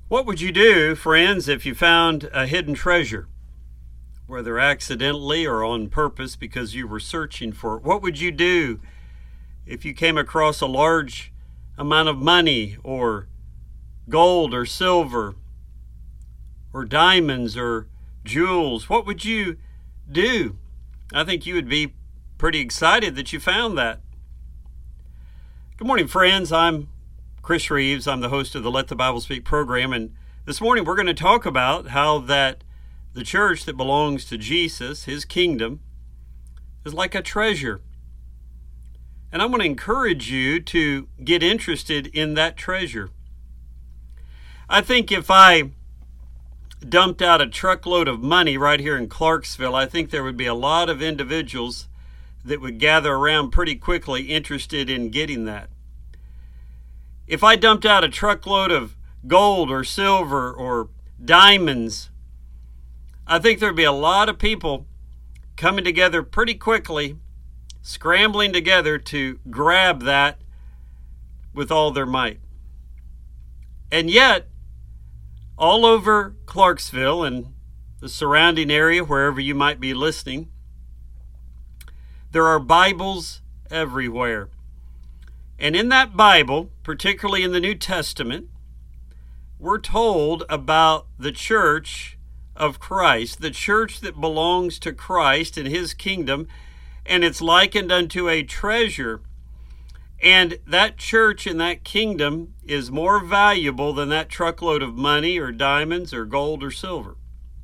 What would you do, friends, if you found a hidden treasure, whether accidentally or on purpose because you were searching for it? What would you do if you came across a large amount of money or gold or silver or diamonds or jewels? What would you do? I think you would be pretty excited that you found that. Good morning, friends. I'm Chris Reeves. I'm the host of the Let the Bible Speak program, and this morning we're going to talk about how that the church that belongs to Jesus, his kingdom, is like a treasure. And I'm going to encourage you to get interested in that treasure. I think if I dumped out a truckload of money right here in Clarksville, I think there would be a lot of individuals that would gather around pretty quickly interested in getting that. If I dumped out a truckload of gold or silver or diamonds, I think there'd be a lot of people coming together pretty quickly, scrambling together to grab that with all their might. And yet, all over Clarksville and the surrounding area, wherever you might be listening, there are Bibles everywhere. And in that Bible, particularly in the New Testament, we're told about the church of Christ, the church that belongs to Christ and his kingdom, and it's likened unto a treasure. And that church and that kingdom is more valuable than that truckload of money or diamonds or gold or silver.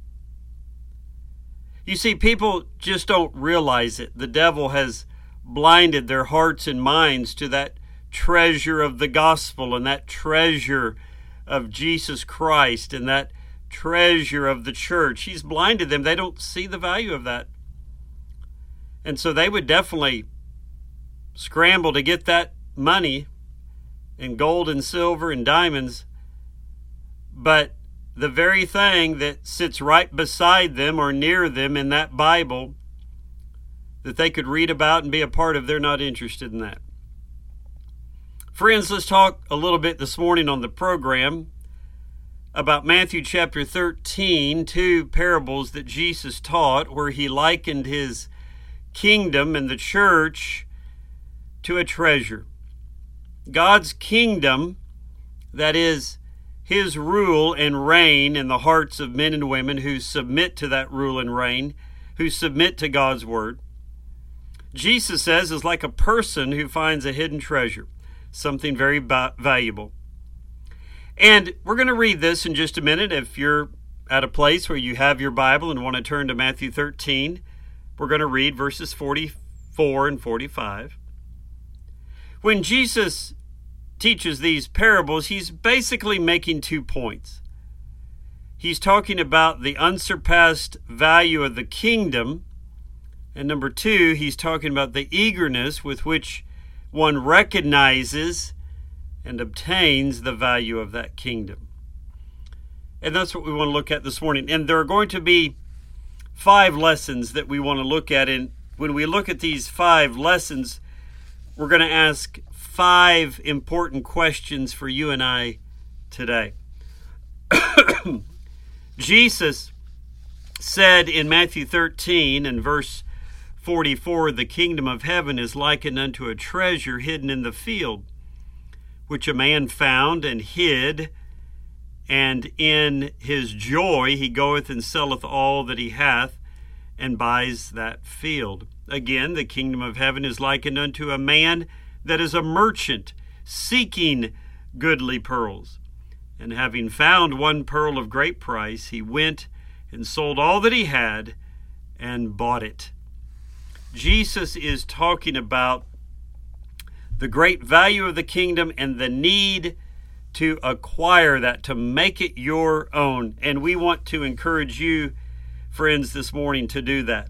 You see, people just don't realize it. The devil has blinded their hearts and minds to that treasure of the gospel and that treasure of Jesus Christ and that treasure of the church. He's blinded them. They don't see the value of that. And so they would definitely scramble to get that money and gold and silver and diamonds. But the very thing that sits right beside them or near them in that Bible that they could read about and be a part of, they're not interested in that. Friends, let's talk a little bit this morning on the program about Matthew chapter 13, two parables that Jesus taught where he likened his kingdom and the church to a treasure. God's kingdom, that is his rule and reign in the hearts of men and women who submit to that rule and reign, who submit to God's word, Jesus says is like a person who finds a hidden treasure, something very valuable. And we're going to read this in just a minute. If you're at a place where you have your Bible and want to turn to Matthew 13, we're going to read verses 44 and 45. When Jesus teaches these parables, he's basically making 2 points. He's talking about the unsurpassed value of the kingdom, and number 2, he's talking about the eagerness with which one recognizes and obtains the value of that kingdom. And that's what we want to look at this morning. And there are going to be 5 lessons that we want to look at. And when we look at these 5 lessons, we're going to ask 5 important questions for you and I today. Jesus said in Matthew 13 and verse 44, the kingdom of heaven is likened unto a treasure hidden in the field, which a man found and hid, and in his joy he goeth and selleth all that he hath, and buys that field. Again, the kingdom of heaven is likened unto a man that is a merchant, seeking goodly pearls. And having found one pearl of great price, he went and sold all that he had and bought it. Jesus is talking about the great value of the kingdom and the need to acquire that, to make it your own. And we want to encourage you, friends, this morning to do that.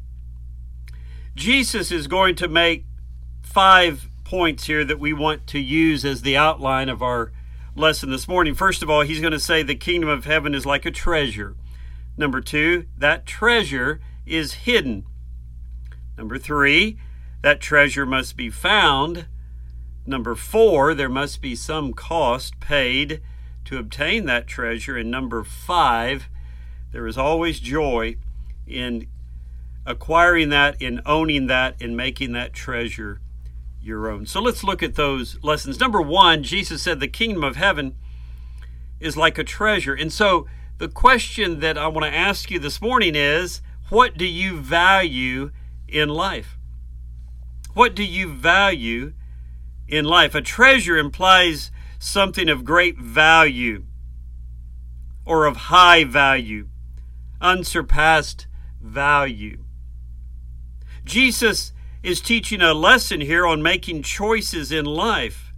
Jesus is going to make 5 points here that we want to use as the outline of our lesson this morning. First of all, he's going to say the kingdom of heaven is like a treasure. Number 2, that treasure is hidden. Number 3, that treasure must be found. Number 4, there must be some cost paid to obtain that treasure. And number 5, there is always joy in acquiring that, in owning that, in making that treasure your own. So let's look at those lessons. Number 1, Jesus said the kingdom of heaven is like a treasure. And so the question that I want to ask you this morning is, what do you value in life? What do you value in life? A treasure implies something of great value or of high value, unsurpassed value. Jesus is teaching a lesson here on making choices in life.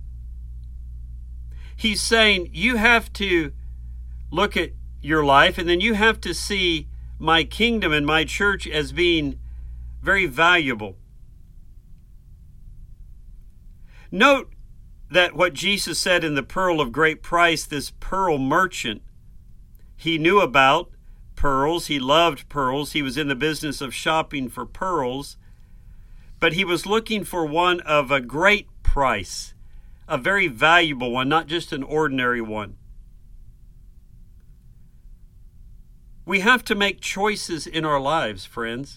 He's saying you have to look at your life, and then you have to see my kingdom and my church as being very valuable. Note that what Jesus said in the pearl of great price, this pearl merchant, he knew about pearls. He loved pearls. He was in the business of shopping for pearls, but he was looking for one of a great price, a very valuable one, not just an ordinary one. We have to make choices in our lives, friends.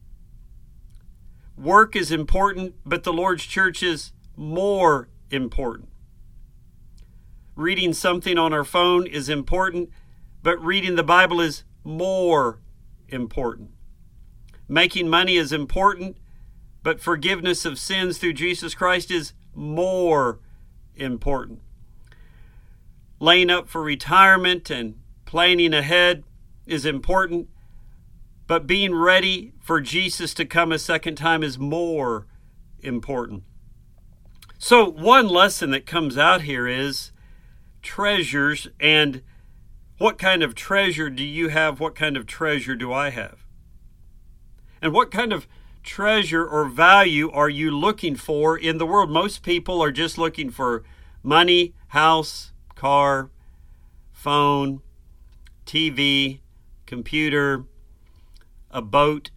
Work is important, but the Lord's church is more important. Reading something on our phone is important, but reading the Bible is more important. Making money is important, but forgiveness of sins through Jesus Christ is more important. Laying up for retirement and planning ahead is important, but being ready for Jesus to come a second time is more important. So one lesson that comes out here is treasures, and what kind of treasure do you have? What kind of treasure do I have? And what kind of treasure or value are you looking for in the world? Most people are just looking for money, house, car, phone, TV, computer, a boat,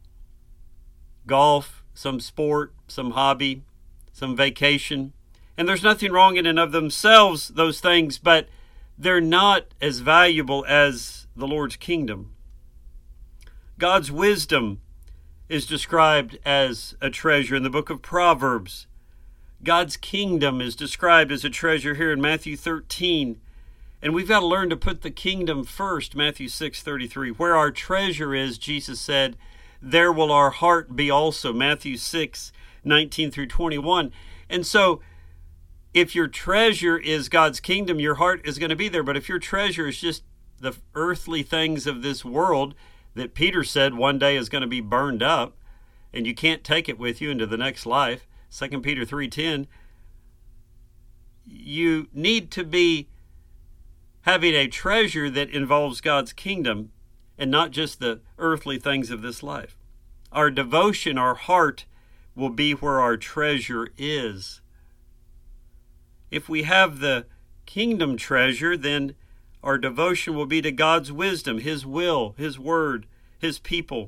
golf, some sport, some hobby, some vacation. And there's nothing wrong in and of themselves, those things, but they're not as valuable as the Lord's kingdom. God's wisdom is described as a treasure in the book of Proverbs. God's kingdom is described as a treasure here in Matthew 13. And we've got to learn to put the kingdom first, Matthew 6:33. Where our treasure is, Jesus said, there will our heart be also, Matthew 6:19 through 21. And so, if your treasure is God's kingdom, your heart is going to be there. But if your treasure is just the earthly things of this world that Peter said one day is going to be burned up, and you can't take it with you into the next life, 2 Peter 3:10, you need to be having a treasure that involves God's kingdom and not just the earthly things of this life. Our devotion, our heart, will be where our treasure is. If we have the kingdom treasure, then our devotion will be to God's wisdom, His will, His word, His people.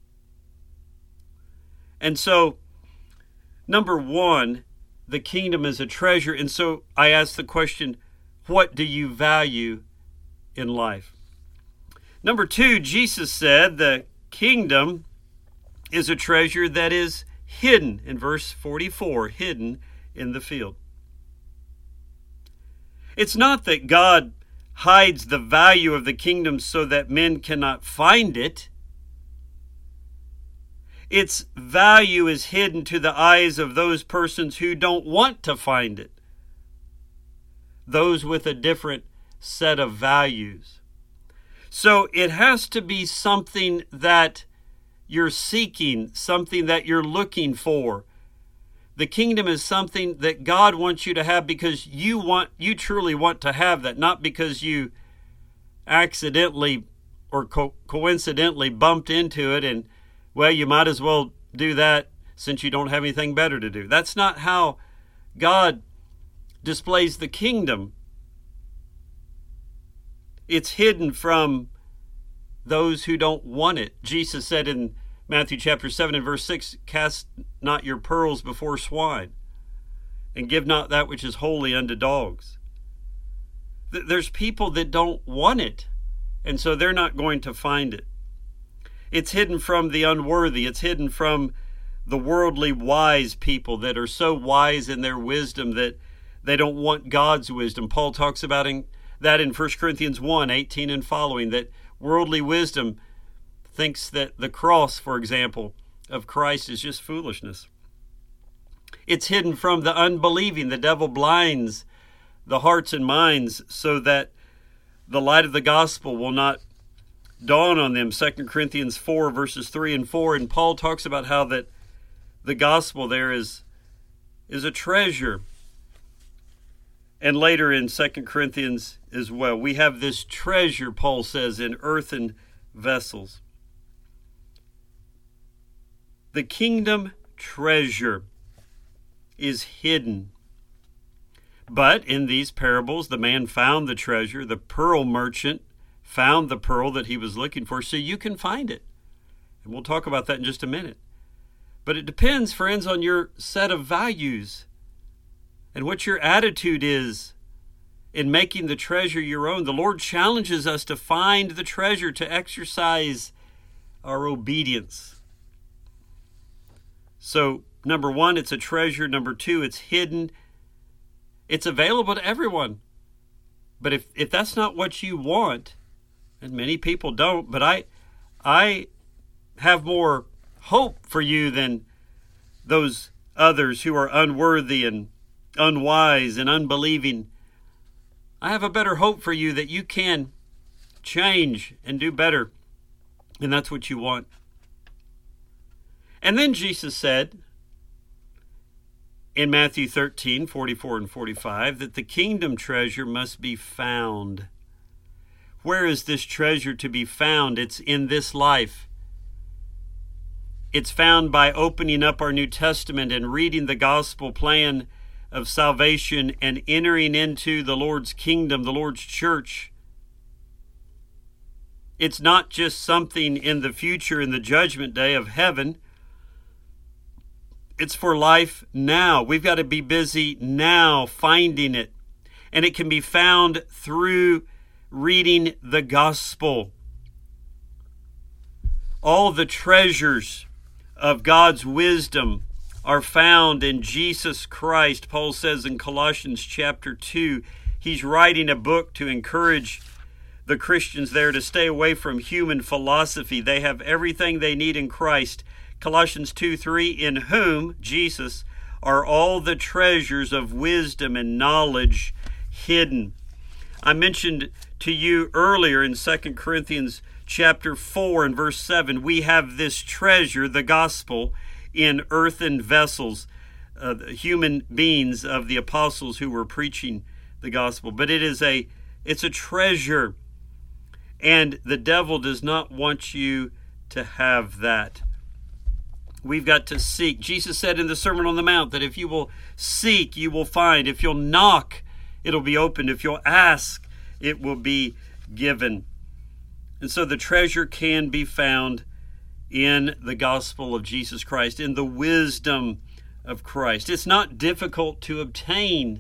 And so, number 1, the kingdom is a treasure. And so I ask the question, what do you value in life? Number 2, Jesus said the kingdom is a treasure that is hidden. In verse 44, hidden in the field. It's not that God hides the value of the kingdom so that men cannot find it. Its value is hidden to the eyes of those persons who don't want to find it. Those with a different set of values. So it has to be something that you're seeking, something that you're looking for. The kingdom is something that God wants you to have because you truly want to have that, not because you accidentally or coincidentally bumped into it and, well, you might as well do that since you don't have anything better to do. That's not how God displays the kingdom. It's hidden from those who don't want it. Jesus said in Matthew chapter 7 and verse 6, cast not your pearls before swine, and give not that which is holy unto dogs. There's people that don't want it, and so they're not going to find it. It's hidden from the unworthy. It's hidden from the worldly wise people that are so wise in their wisdom that they don't want God's wisdom. Paul talks about that in 1 Corinthians 1:18 and following, that worldly wisdom thinks that the cross, for example, of Christ is just foolishness. It's hidden from the unbelieving. The devil blinds the hearts and minds so that the light of the gospel will not dawn on them. 2 Corinthians 4 verses 3 and 4. And Paul talks about how that the gospel there is a treasure. And later in 2 Corinthians as well, we have this treasure, Paul says, in earthen vessels. The kingdom treasure is hidden. But in these parables, the man found the treasure. The pearl merchant found the pearl that he was looking for, so you can find it. And we'll talk about that in just a minute. But it depends, friends, on your set of values and what your attitude is in making the treasure your own. The Lord challenges us to find the treasure, to exercise our obedience. So, number one, it's a treasure. Number two, it's hidden. It's available to everyone. But if that's not what you want, and many people don't, but I have more hope for you than those others who are unworthy and unwise and unbelieving. I have a better hope for you that you can change and do better, and that's what you want. And then Jesus said in Matthew 13, 44 and 45, that the kingdom treasure must be found. Where is this treasure to be found? It's in this life. It's found by opening up our New Testament and reading the gospel plan of salvation and entering into the Lord's kingdom, the Lord's church. It's not just something in the future, in the judgment day of heaven. It's for life now. We've got to be busy now finding it. And it can be found through reading the gospel. All the treasures of God's wisdom are found in Jesus Christ. Paul says in Colossians chapter 2, he's writing a book to encourage the Christians there to stay away from human philosophy. They have everything they need in Christ. Colossians 2:3, in whom, Jesus, are all the treasures of wisdom and knowledge hidden. I mentioned to you earlier in 2 Corinthians chapter 4 and verse 7, we have this treasure, the gospel, in earthen vessels, human beings of the apostles who were preaching the gospel. But it's a treasure, and the devil does not want you to have that. We've got to seek. Jesus said in the Sermon on the Mount that if you will seek, you will find. If you'll knock, it'll be opened. If you'll ask, it will be given. And so the treasure can be found in the gospel of Jesus Christ, in the wisdom of Christ. It's not difficult to obtain.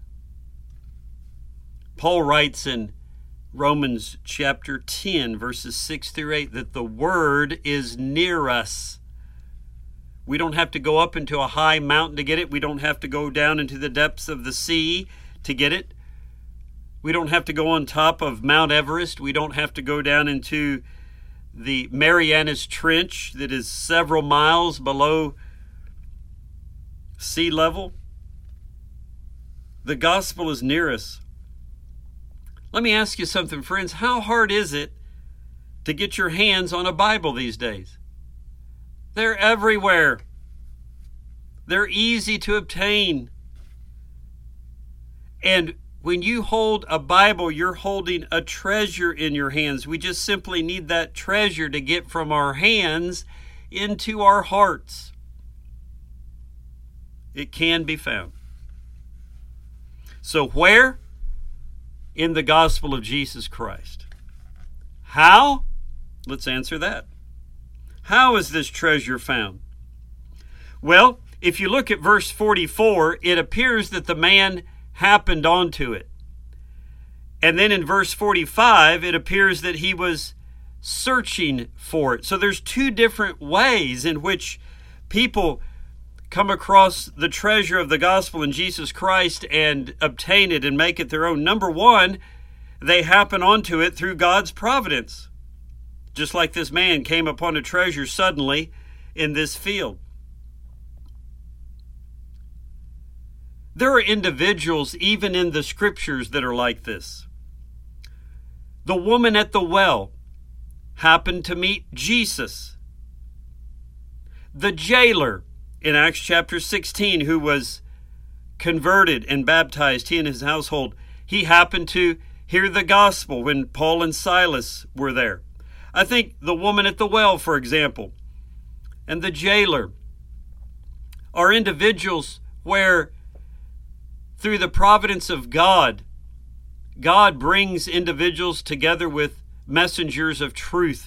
Paul writes in Romans chapter 10, verses 6 through 8, that the word is near us. We don't have to go up into a high mountain to get it. We don't have to go down into the depths of the sea to get it. We don't have to go on top of Mount Everest. We don't have to go down into the Marianas Trench that is several miles below sea level. The gospel is near us. Let me ask you something, friends. How hard is it to get your hands on a Bible these days? They're everywhere. They're easy to obtain. And when you hold a Bible, you're holding a treasure in your hands. We just simply need that treasure to get from our hands into our hearts. It can be found. So where? In the gospel of Jesus Christ. How? Let's answer that. How is this treasure found? Well, if you look at verse 44, it appears that the man happened onto it. And then in verse 45, it appears that he was searching for it. So there's two different ways in which people come across the treasure of the gospel in Jesus Christ and obtain it and make it their own. Number one, they happen onto it through God's providence. Just like this man came upon a treasure suddenly in this field. There are individuals even in the scriptures that are like this. The woman at the well happened to meet Jesus. The jailer in Acts chapter 16 who was converted and baptized, he and his household, he happened to hear the gospel when Paul and Silas were there. I think the woman at the well, for example, and the jailer are individuals where through the providence of God, God brings individuals together with messengers of truth.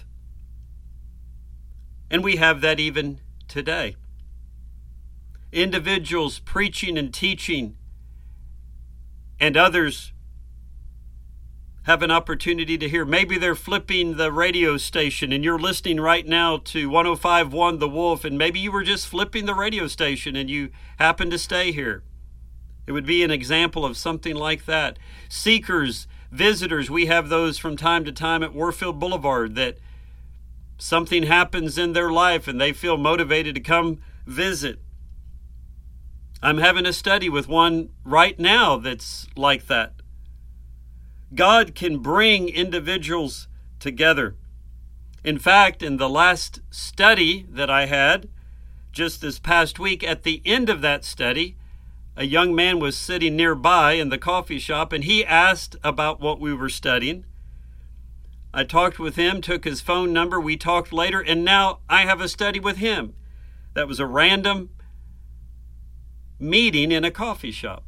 And we have that even today. Individuals preaching and teaching, and others have an opportunity to hear. Maybe they're flipping the radio station and you're listening right now to 105.1 The Wolf, and maybe you were just flipping the radio station and you happen to stay here. It would be an example of something like that. Seekers, visitors, we have those from time to time at Warfield Boulevard that something happens in their life and they feel motivated to come visit. I'm having a study with one right now that's like that. God can bring individuals together. In fact, in the last study that I had just this past week, at the end of that study, a young man was sitting nearby in the coffee shop and he asked about what we were studying. I talked with him, took his phone number, we talked later, and now I have a study with him. That was a random meeting in a coffee shop.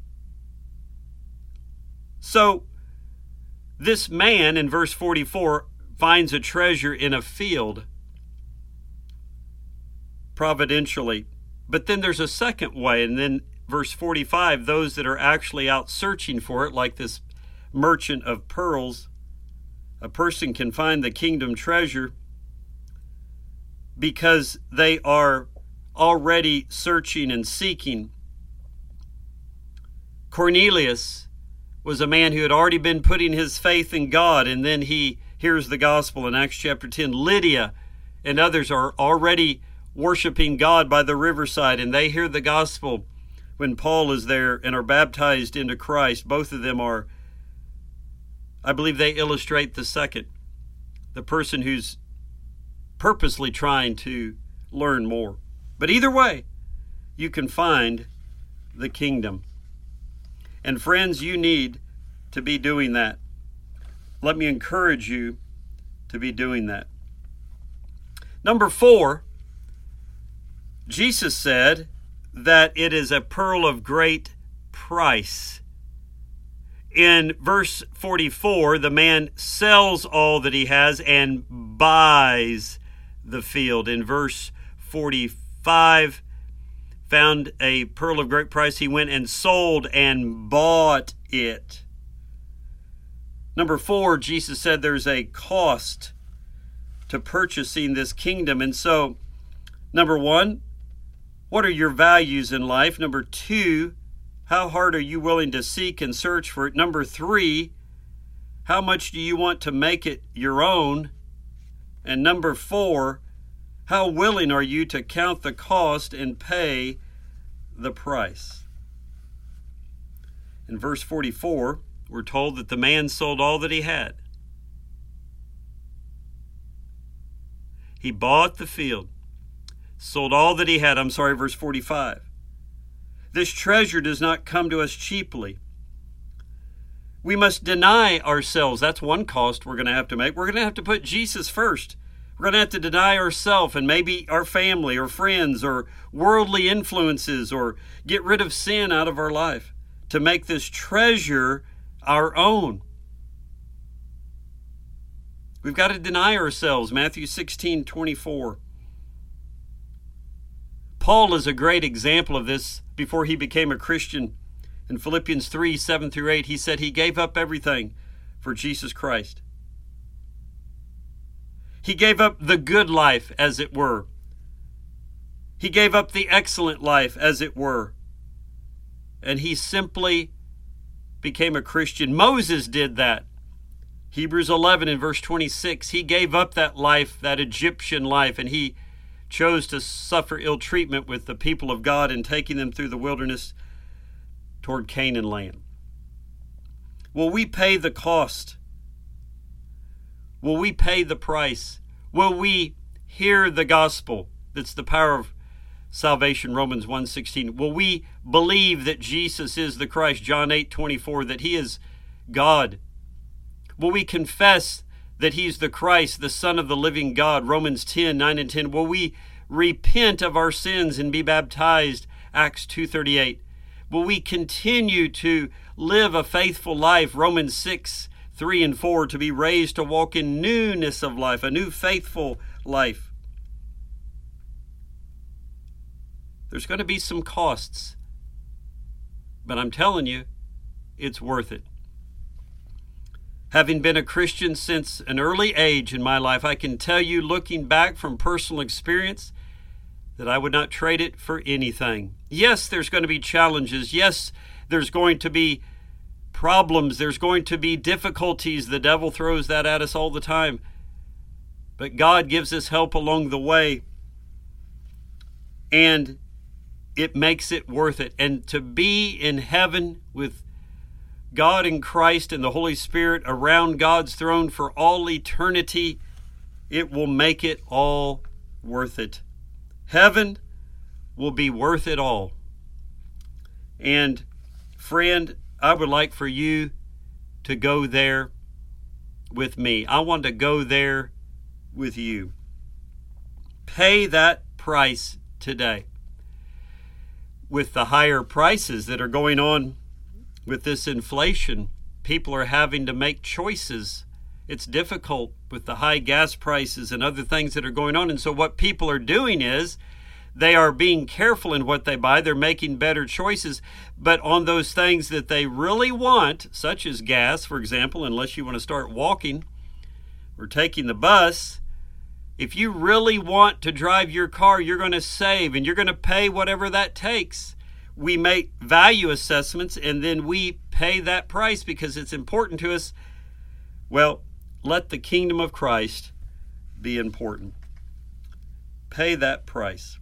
So, this man in verse 44 finds a treasure in a field providentially. But then there's a second way, and then verse 45, those that are actually out searching for it, like this merchant of pearls, a person can find the kingdom treasure because they are already searching and seeking. Cornelius was a man who had already been putting his faith in God, and then he hears the gospel in Acts chapter 10. Lydia and others are already worshiping God by the riverside, and they hear the gospel when Paul is there and are baptized into Christ. Both of them are, I believe they illustrate the second, the person who's purposely trying to learn more. But either way, you can find the kingdom. And friends, you need to be doing that. Let me encourage you to be doing that. Number 4, Jesus said that it is a pearl of great price. In verse 44, the man sells all that he has and buys the field. In verse 45, found a pearl of great price. He went and sold and bought it. Number 4, Jesus said there's a cost to purchasing this kingdom. And so, number 1, what are your values in life? Number 2, how hard are you willing to seek and search for it? Number 3, how much do you want to make it your own? And number 4, how willing are you to count the cost and pay the price? In verse 44, we're told that the man sold all that he had. He bought the field, sold all that he had. Verse 45. This treasure does not come to us cheaply. We must deny ourselves. That's one cost we're going to have to make. We're going to have to put Jesus first. We're going to have to deny ourselves and maybe our family or friends or worldly influences, or get rid of sin out of our life to make this treasure our own. We've got to deny ourselves. Matthew 16:24. Paul is a great example of this before he became a Christian. In Philippians 3, 7 through 8, he said he gave up everything for Jesus Christ. He gave up the good life, as it were. He gave up the excellent life, as it were. And he simply became a Christian. Moses did that. Hebrews 11 and verse 26, he gave up that life, that Egyptian life, and he chose to suffer ill treatment with the people of God and taking them through the wilderness toward Canaan land. Will we pay the cost? Will we pay the price? Will we hear the gospel that's the power of salvation, Romans 1:16? Will we believe that Jesus is the Christ, John 8:24, that he is God? Will we confess that he's the Christ, the Son of the living God, Romans 10:9 and 10? Will we repent of our sins and be baptized, Acts 2:38? Will we continue to live a faithful life, Romans 6:3 and 4, to be raised to walk in newness of life, a new faithful life? There's going to be some costs, but I'm telling you, it's worth it. Having been a Christian since an early age in my life, I can tell you, looking back from personal experience, that I would not trade it for anything. Yes, there's going to be challenges. Yes, there's going to be problems. There's going to be difficulties. The devil throws that at us all the time. But God gives us help along the way. And it makes it worth it. And to be in heaven with God and Christ and the Holy Spirit around God's throne for all eternity, it will make it all worth it. Heaven will be worth it all. And friend, I would like for you to go there with me. I want to go there with you. Pay that price today. With the higher prices that are going on with this inflation, people are having to make choices. It's difficult with the high gas prices and other things that are going on. And so what people are doing is they are being careful in what they buy. They're making better choices. But on those things that they really want, such as gas, for example, unless you want to start walking or taking the bus, if you really want to drive your car, you're going to save and you're going to pay whatever that takes. We make value assessments and then we pay that price because it's important to us. Well, let the kingdom of Christ be important. Pay that price.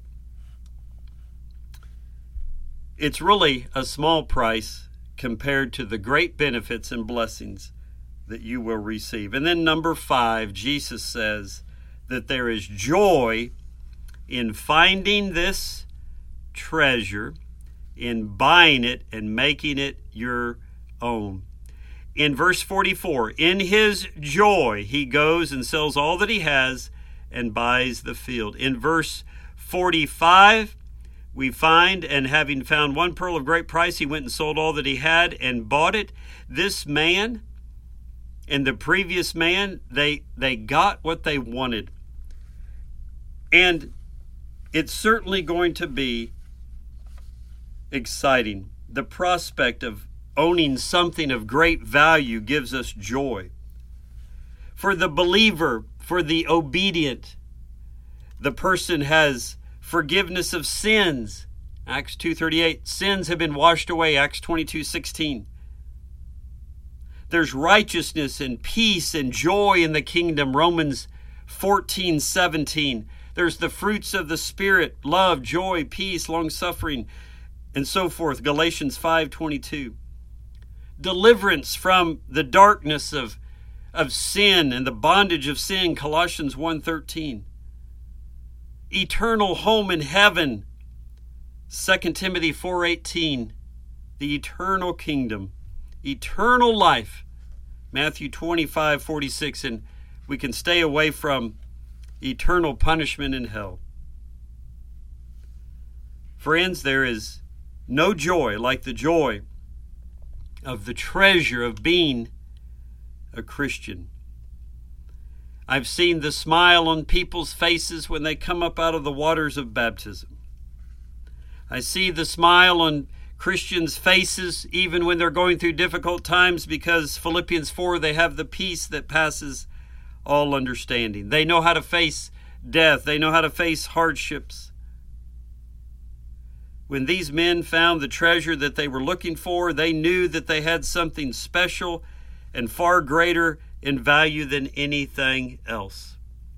It's really a small price compared to the great benefits and blessings that you will receive. And then number 5, Jesus says that there is joy in finding this treasure, in buying it and making it your own. In verse 44, in his joy, he goes and sells all that he has and buys the field. In verse 45, we find, and having found one pearl of great price, he went and sold all that he had and bought it. This man and the previous man, they got what they wanted. And it's certainly going to be exciting. The prospect of owning something of great value gives us joy. For the believer, for the obedient, the person has forgiveness of sins, Acts 2:38. Sins have been washed away, Acts 22:16. There's righteousness and peace and joy in the kingdom, Romans 14:17. There's the fruits of the Spirit, love, joy, peace, long-suffering, and so forth, Galatians 5:22. Deliverance from the darkness of sin and the bondage of sin, Colossians 1:13. Eternal home in heaven, 2 Timothy 4:18. The eternal kingdom, eternal life, Matthew 25:46. And we can stay away from eternal punishment in hell. Friends, there is no joy like the joy of the treasure of being a Christian. I've seen the smile on people's faces when they come up out of the waters of baptism. I see the smile on Christians' faces even when they're going through difficult times, because Philippians 4, they have the peace that passes all understanding. They know how to face death. They know how to face hardships. When these men found the treasure that they were looking for, they knew that they had something special and far greater in value than anything else.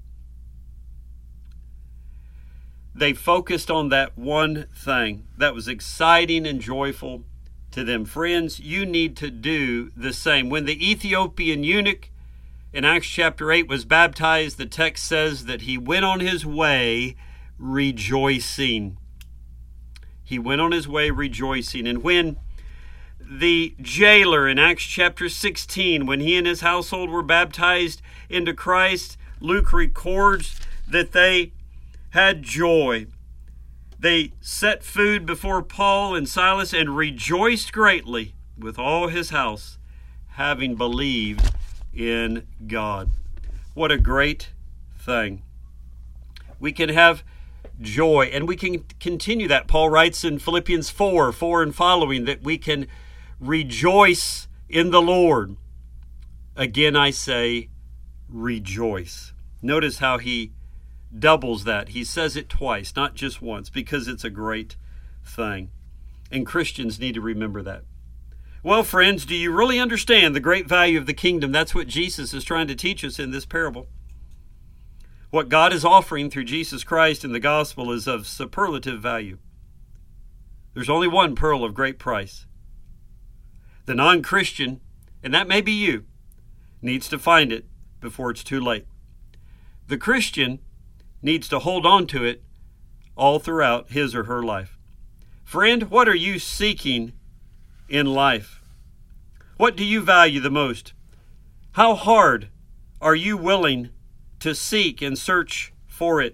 They focused on that one thing that was exciting and joyful to them. Friends, you need to do the same. When the Ethiopian eunuch in Acts chapter 8 was baptized, the text says that he went on his way rejoicing. He went on his way rejoicing. And when the jailer in Acts chapter 16, when he and his household were baptized into Christ, Luke records that they had joy. They set food before Paul and Silas and rejoiced greatly with all his house, having believed in God. What a great thing. We can have joy, and we can continue that. Paul writes in Philippians 4 and following that we can rejoice in the Lord. Again, I say rejoice. Notice how he doubles that. He says it twice, not just once, because it's a great thing. And Christians need to remember that. Well, friends, do you really understand the great value of the kingdom? That's what Jesus is trying to teach us in this parable. What God is offering through Jesus Christ in the gospel is of superlative value. There's only one pearl of great price. The non-Christian, and that may be you, needs to find it before it's too late. The Christian needs to hold on to it all throughout his or her life. Friend, what are you seeking in life? What do you value the most? How hard are you willing to seek and search for it?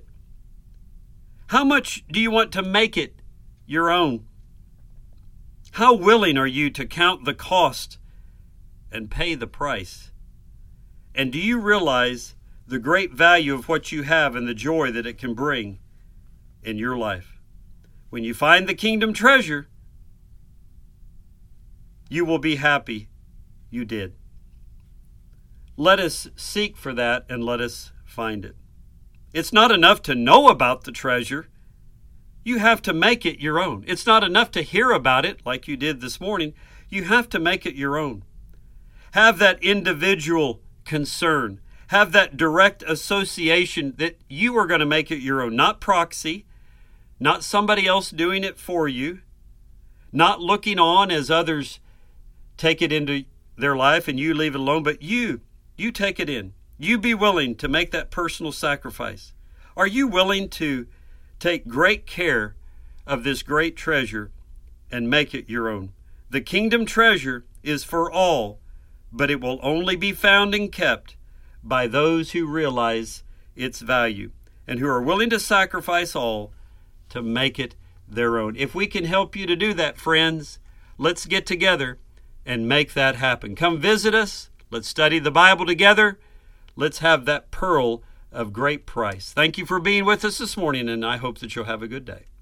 How much do you want to make it your own? How willing are you to count the cost and pay the price? And do you realize the great value of what you have and the joy that it can bring in your life? When you find the kingdom treasure, you will be happy you did. Let us seek for that and let us find it. It's not enough to know about the treasure. You have to make it your own. It's not enough to hear about it like you did this morning. You have to make it your own. Have that individual concern. Have that direct association that you are going to make it your own. Not proxy, not somebody else doing it for you, not looking on as others take it into their life and you leave it alone, but you take it in. You be willing to make that personal sacrifice. Are you willing to take great care of this great treasure and make it your own? The kingdom treasure is for all, but it will only be found and kept by those who realize its value and who are willing to sacrifice all to make it their own. If we can help you to do that, friends, let's get together and make that happen. Come visit us. Let's study the Bible together. Let's have that pearl of great price. Thank you for being with us this morning, and I hope that you'll have a good day.